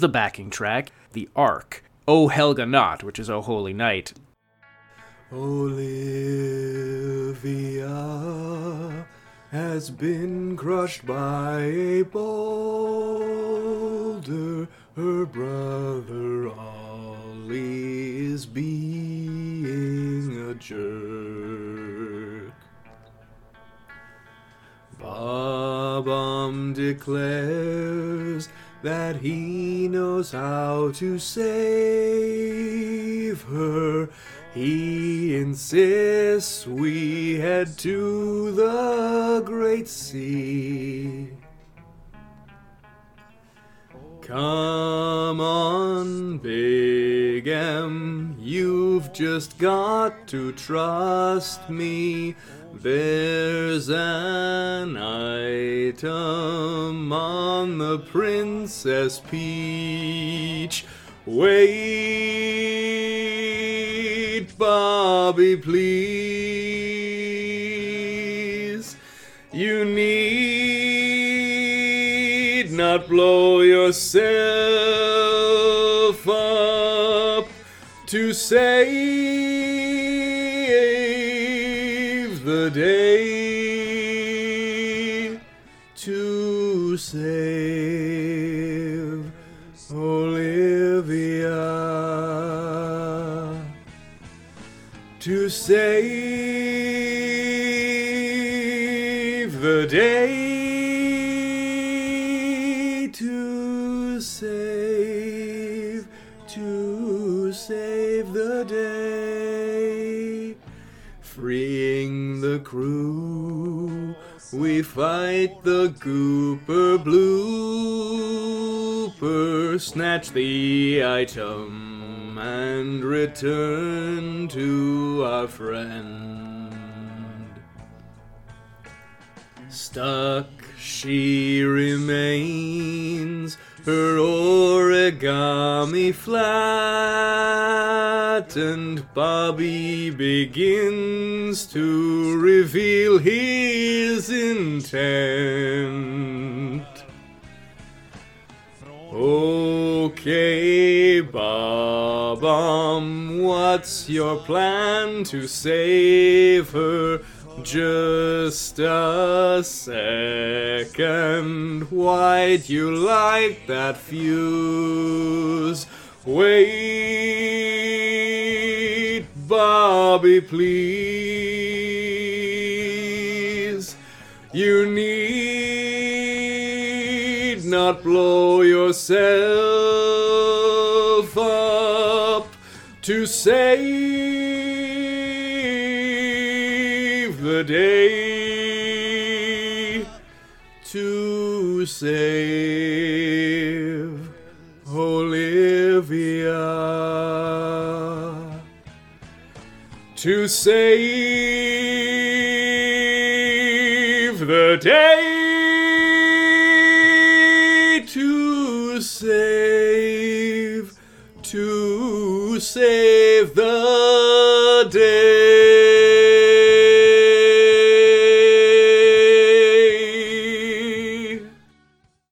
The backing track, The Ark, O Helga Not, which is O Holy Night. Olivia has been crushed by a boulder. Her brother Ollie is being a jerk. Bob declares that he knows how to save her. He insists we head to the great sea. Come on, Big M, you've just got to trust me. There's an item on the Princess Peach. Wait, Bobby, please. You need not blow yourself up to save the day, to save Olivia, to save the day, to save the day. Freeing the crew, we fight the Gooper Blooper, snatch the item, and return to our friend. Stuck she remains, her origami flat, and Bobby begins to reveal his intent. Okay, Bob, what's your plan to save her? Just a second, why'd you light that fuse? Wait, Bobby, please. You need not blow yourself up to save the day, to save Olivia, to save the day, to save the day.